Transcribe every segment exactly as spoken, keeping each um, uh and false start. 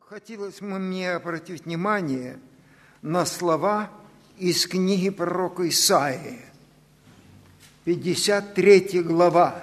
Хотелось бы мне обратить внимание на слова из книги пророка Исаии, пятьдесят третья глава.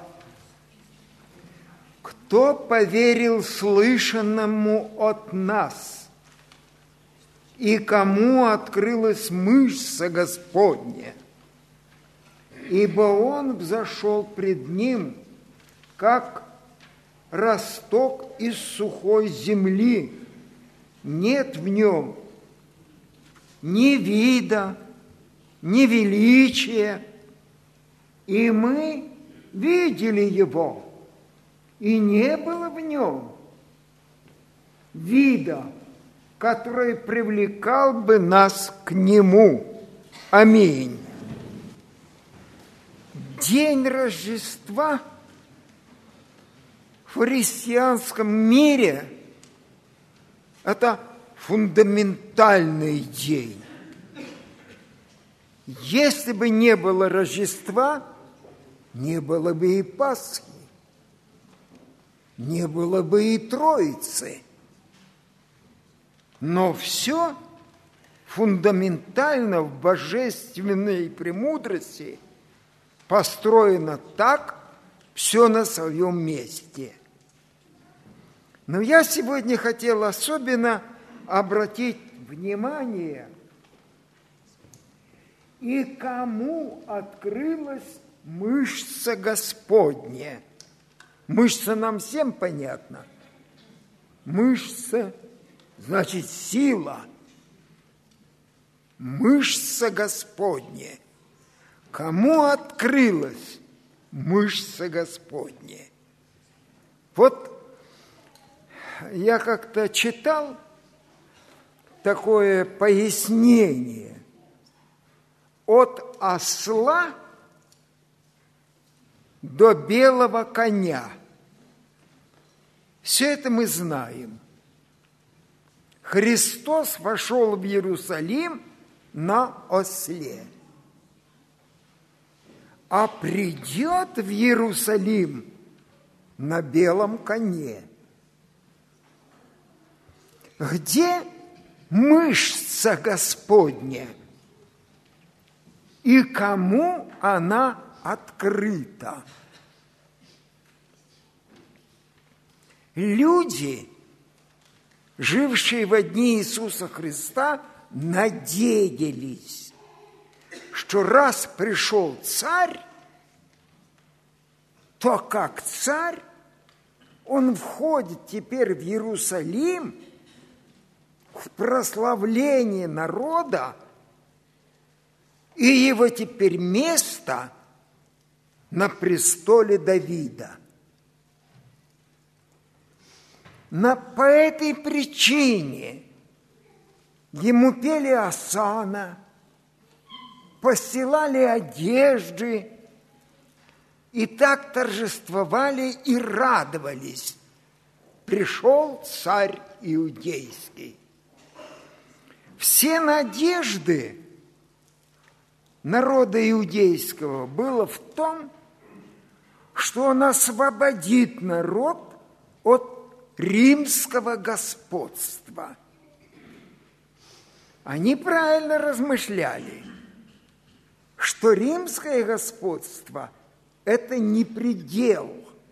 «Кто поверил слышанному от нас, и кому открылась мышца Господня? Ибо он взошел пред ним, как росток из сухой земли, нет в нем ни вида, ни величия, и мы видели его, и не было в нем вида, который привлекал бы нас к нему». Аминь. День Рождества в христианском мире – это фундаментальный день. Если бы не было Рождества, не было бы и Пасхи, не было бы и Троицы. Но все фундаментально в божественной премудрости построено так, все на своем месте. Но я сегодня хотел особенно обратить внимание, и кому открылась мышца Господня. Мышца нам всем понятна. Мышца значит сила. Мышца Господня. Кому открылась мышца Господня? Вот я как-то читал такое пояснение: от осла до белого коня. Все это мы знаем. Христос вошел в Иерусалим на осле, а придет в Иерусалим на белом коне. Где мышца Господня? И кому она открыта? Люди, жившие во дни Иисуса Христа, надеялись, что раз пришел царь, то как царь он входит теперь в Иерусалим в прославление народа, и его теперь место на престоле Давида. Но по этой причине ему пели осанна, постилали одежды, и так торжествовали и радовались. Пришел царь иудейский. Все надежды народа иудейского было в том, что он освободит народ от римского господства. Они правильно размышляли, что римское господство – это не предел,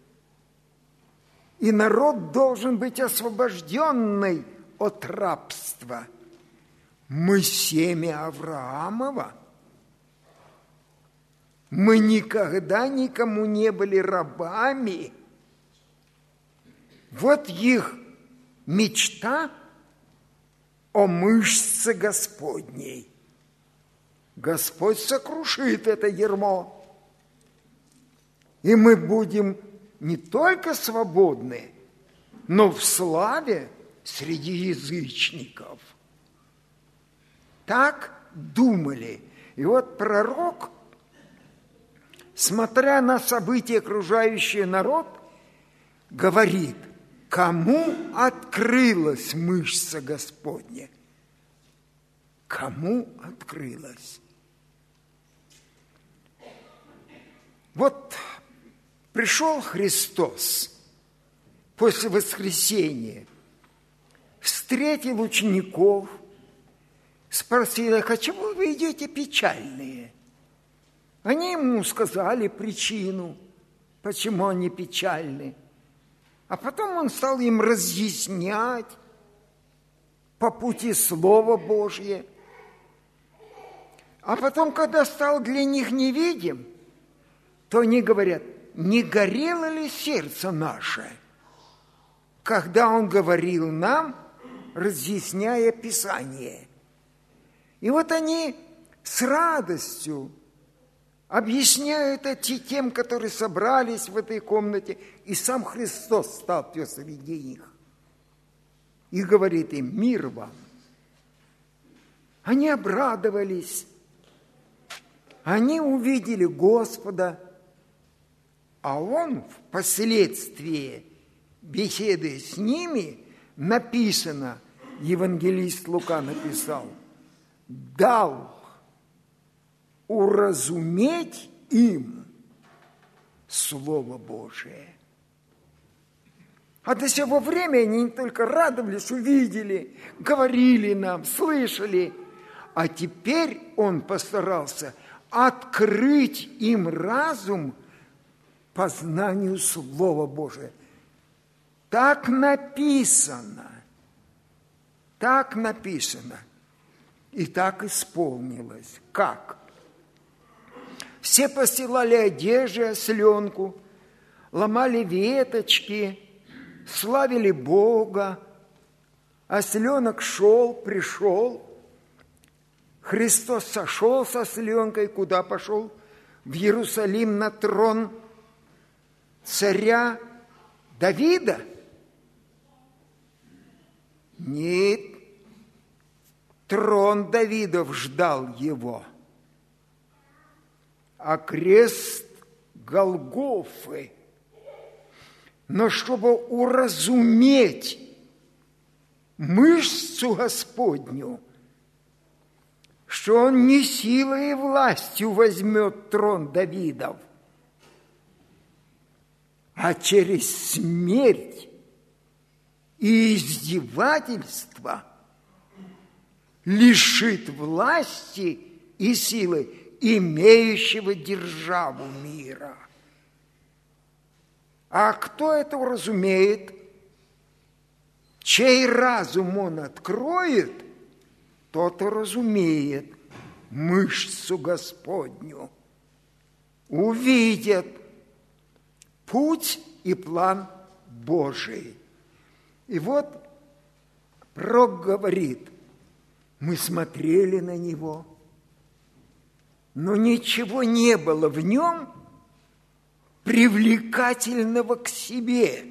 и народ должен быть освобожденный от рабства. Мы семя Авраамова. Мы никогда никому не были рабами. Вот их мечта о мышце Господней. Господь сокрушит это ярмо, и мы будем не только свободны, но в славе среди язычников. Так думали. И вот пророк, смотря на события, окружающие народ, говорит: кому открылась мышца Господня? Кому открылась? Вот пришел Христос после воскресения, встретил учеников, спросил их: а чего вы идете печальные? Они ему сказали причину, почему они печальны. А потом он стал им разъяснять по пути Слова Божье. А потом, когда стал для них невидим, то они говорят: не горело ли сердце наше, когда он говорил нам, разъясняя Писание? И вот они с радостью объясняют это тем, которые собрались в этой комнате, и сам Христос стал среди них и говорит им: мир вам. Они обрадовались, они увидели Господа, а Он впоследствии, беседуя с ними, написано, евангелист Лука написал, дал уразуметь им Слово Божие. А до сего времени они не только радовались, увидели, говорили нам, слышали, а теперь Он постарался открыть им разум по знанию Слова Божия. Так написано, так написано, и так исполнилось. Как? Все постилали одежды, осленку, ломали веточки, славили Бога. Осленок шел, пришел. Христос сошел с осленкой, куда пошел? В Иерусалим на трон царя Давида? Нет, трон Давидов ждал его. А крест Голгофы. Но чтобы уразуметь мышцу Господню, что Он не силой и властью возьмет трон Давидов, а через смерть и издевательство лишит власти и силы имеющего державу мира. А кто это уразумеет? Чей разум он откроет, тот и разумеет мышцу Господню, увидят путь и план Божий. И вот пророк говорит: мы смотрели на Него, но ничего не было в Нем привлекательного к себе.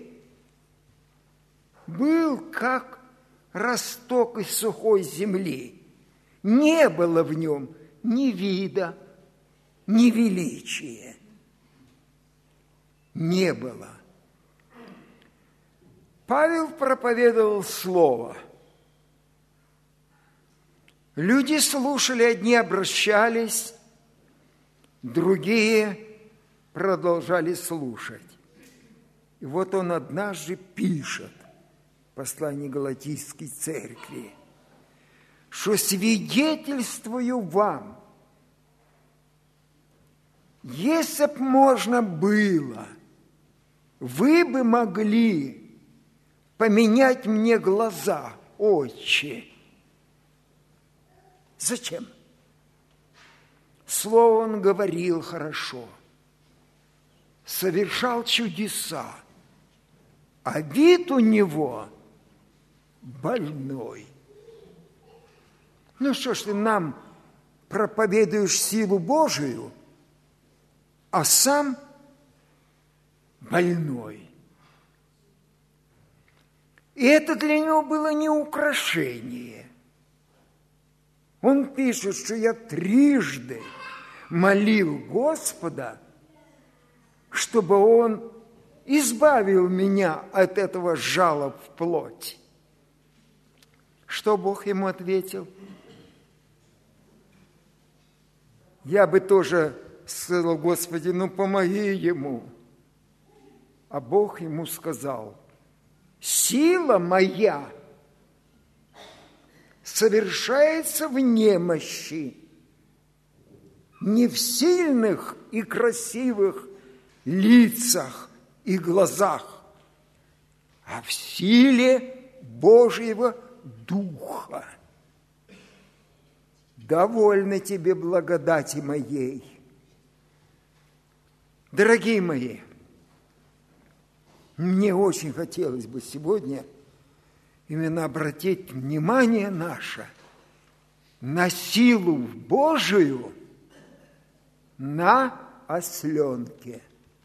Был как росток из сухой земли. Не было в Нем ни вида, ни величия. Не было. Павел проповедовал Слово. Люди слушали, одни обращались, другие продолжали слушать. И вот он однажды пишет в послании Галатийской церкви, что свидетельствую вам, если б можно было, вы бы могли поменять мне глаза, отче. Зачем? Слово он говорил хорошо, совершал чудеса, а вид у него больной. Ну что ж ты нам проповедуешь силу Божию, а сам больной. И это для него было не украшение. Он пишет, что я трижды молил Господа, чтобы Он избавил меня от этого жала в плоть. Что Бог ему ответил? Я бы тоже сказал: Господи, ну помоги ему. А Бог ему сказал: сила моя совершается в немощи, не в сильных и красивых лицах и глазах, а в силе Божьего Духа. Довольно тебе благодати моей. Дорогие мои, мне очень хотелось бы сегодня именно обратить внимание наше на силу Божию на осленке.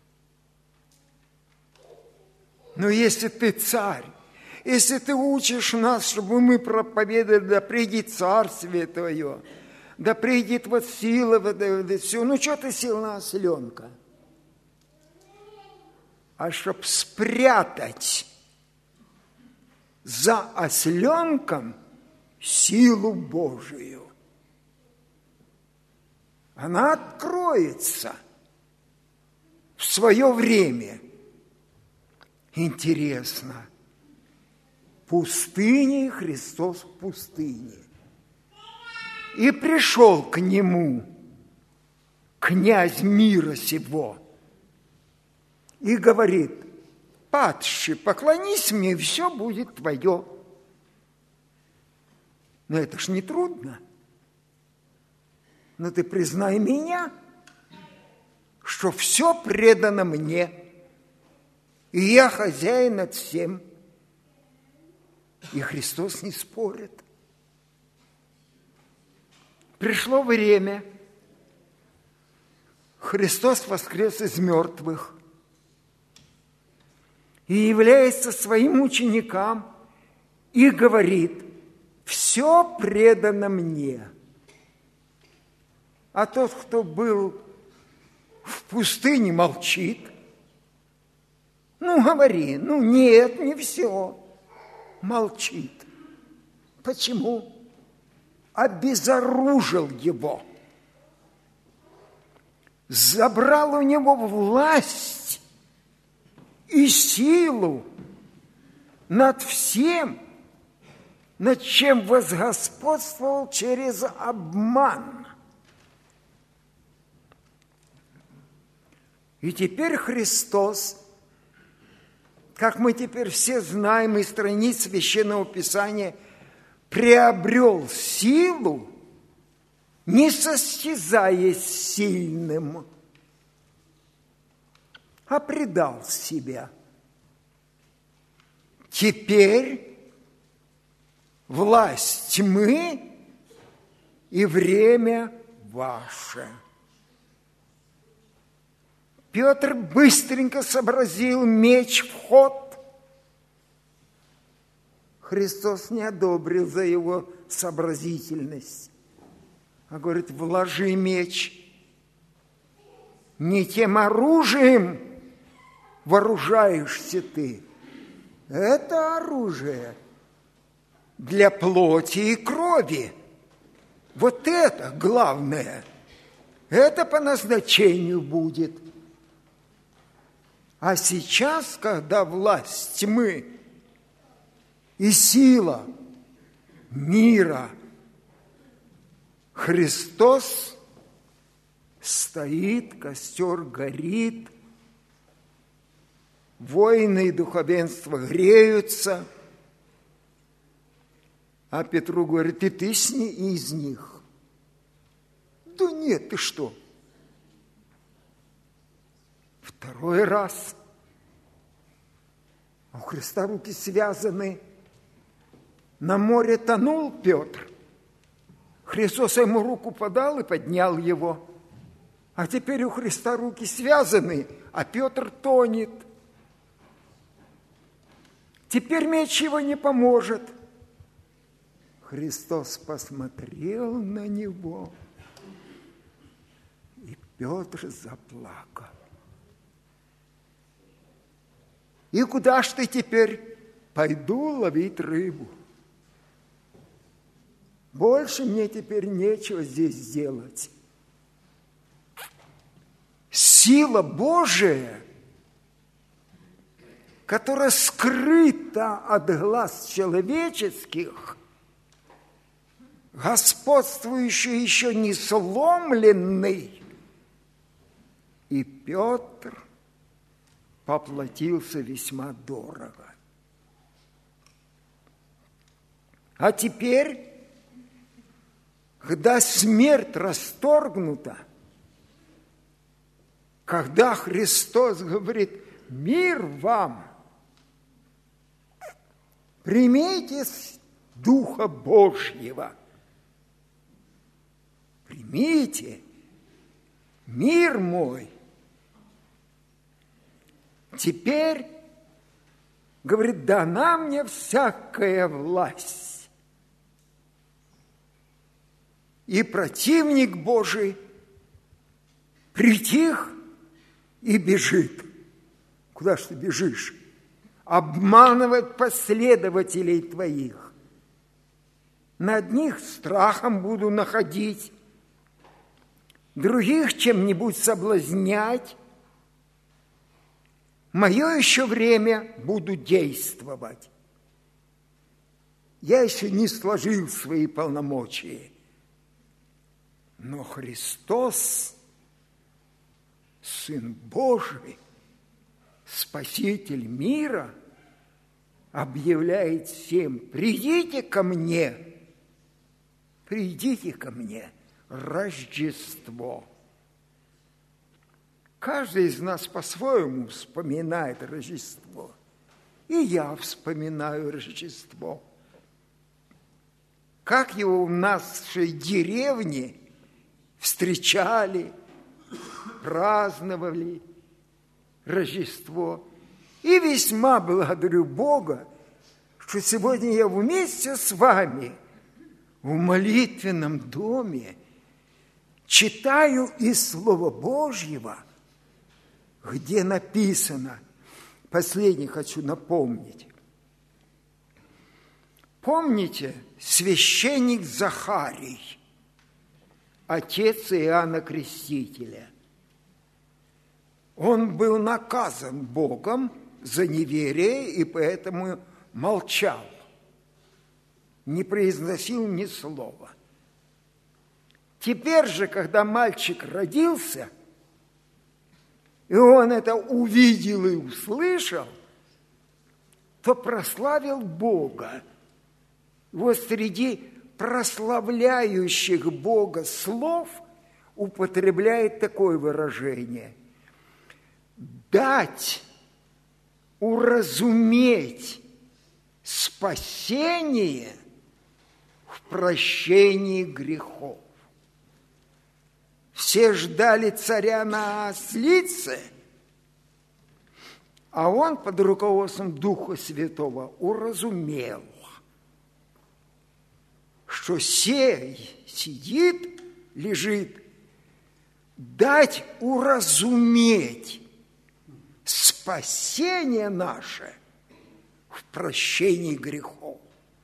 Но если ты царь, если ты учишь нас, чтобы мы проповедовали, да придет Царствие Твое, да придет вот сила, вот, вот, все, ну что ты сел на осленка? А чтоб спрятать за осленком силу Божию. Она откроется в свое время. Интересно. Пустыне Христос в пустыне. И пришел к нему князь мира сего и говорит: падший, поклонись мне, и все будет твое. Но это ж не трудно. Но ты признай меня, что все предано мне, и я хозяин над всем. И Христос не спорит. Пришло время. Христос воскрес из мертвых и является своим ученикам и говорит: все предано мне. А тот, кто был в пустыне, молчит. Ну, говори, ну, нет, не все. Молчит. Почему? Обезоружил его. Забрал у него власть и силу над всем, над чем возгосподствовал через обман. И теперь Христос, как мы теперь все знаем из страниц Священного Писания, приобрел силу, не состязаясь с сильным, а предал себя. Теперь власть тьмы и время ваше. Петр быстренько сообразил меч в ход. Христос не одобрил за его сообразительность, а говорит: вложи меч. Не тем оружием вооружаешься ты. Это оружие для плоти и крови. Вот это главное. Это по назначению будет. А сейчас, когда власть тьмы и сила мира, Христос стоит, костер горит, воины и духовенство греются, а Петру говорит: и ты с ней, и из них. Да нет, ты что? Второй раз. У Христа руки связаны. На море тонул Петр. Христос ему руку подал и поднял его. А теперь у Христа руки связаны, а Петр тонет. Теперь меч его не поможет. Христос посмотрел на него, и Петр заплакал. И куда ж ты теперь? Пойду ловить рыбу. Больше мне теперь нечего здесь делать. Сила Божия, которая скрыта от глаз человеческих, господствующий еще не сломленный. И Петр поплатился весьма дорого. А теперь, когда смерть расторгнута, когда Христос говорит: «Мир вам! Примите Духа Божьего! Примите! Мир мой!» Теперь, говорит, дана мне всякая власть. И противник Божий притих и бежит. Куда ж ты бежишь? Обманывать последователей твоих. На одних страхом буду находить, других чем-нибудь соблазнять. Мое еще время буду действовать. Я еще не сложил свои полномочия. Но Христос, Сын Божий, Спаситель мира, объявляет всем: придите ко мне, придите ко мне, Рождество. Каждый из нас по-своему вспоминает Рождество. И я вспоминаю Рождество. Как его в нашей деревне встречали, праздновали Рождество. И весьма благодарю Бога, что сегодня я вместе с вами в молитвенном доме читаю из Слова Божьего, где написано, последний хочу напомнить. Помните, священник Захарий, отец Иоанна Крестителя, он был наказан Богом за неверие и поэтому молчал, не произносил ни слова. Теперь же, когда мальчик родился, и он это увидел и услышал, то прославил Бога. Вот среди прославляющих Бога слов употребляет такое выражение: дать, уразуметь спасение в прощении грехов. Все ждали царя на ослице, а он под руководством Духа Святого уразумел, что сей сидит, лежит, дать уразуметь спасение наше в прощении грехов.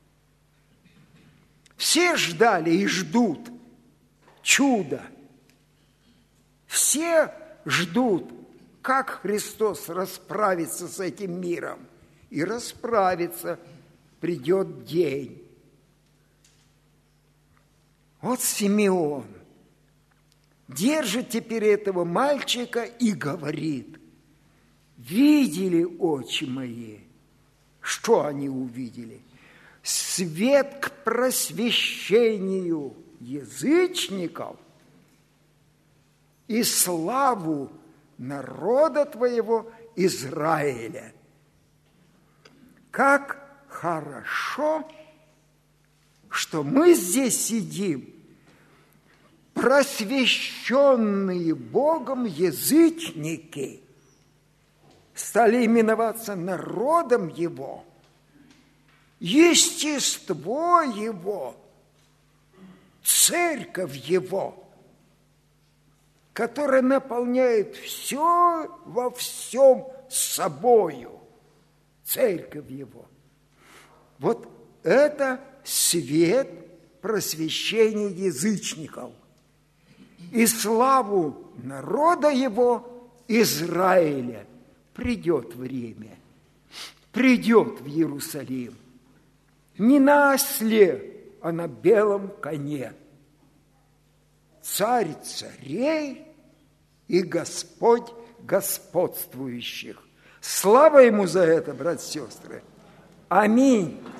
Все ждали и ждут чуда. Все ждут, как Христос расправится с этим миром. И расправится, придет день. Вот Симеон держит теперь этого мальчика и говорит: видели очи мои. Что они увидели? Свет к просвещению язычников и славу народа твоего Израиля. Как хорошо, что мы здесь сидим, просвещенные Богом язычники, стали именоваться народом Его, естество Его, церковь Его, которая наполняет все во всем собою, церковь Его. Вот это свет просвещения язычников и славу народа Его, Израиля. Придет время, придет в Иерусалим, не на осле, а на белом коне. Царь царей и Господь господствующих. Слава Ему за это, братья и сестры. Аминь.